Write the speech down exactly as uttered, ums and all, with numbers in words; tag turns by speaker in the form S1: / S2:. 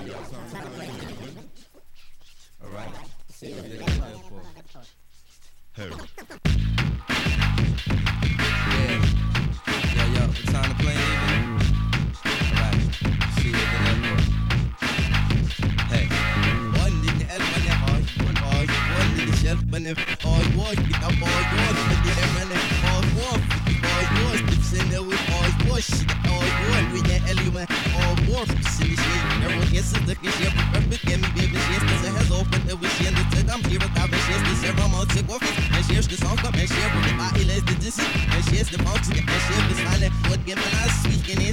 S1: Alright. See you at the airport. Hey. Yeah. Yo, yo, what time the plane leaving? Alright. See you at the airport. Hey. One in the air, one in the heart, one heart, one in the shelf, one in the heart, one in the heart, one in the air, one in the heart, one in the heart, one dips in there with heart, one shit, heart, one with the element, heart, one dips in the shit. Everyone gets it, the shit, perfect, get me, baby, shit, there's a head open, there was shit, I'm here with our shit, this is I'm on tick off, and shares the song, and share with the body, let's the disease, and shares the bounty, and share the silent, what game and I speaking in.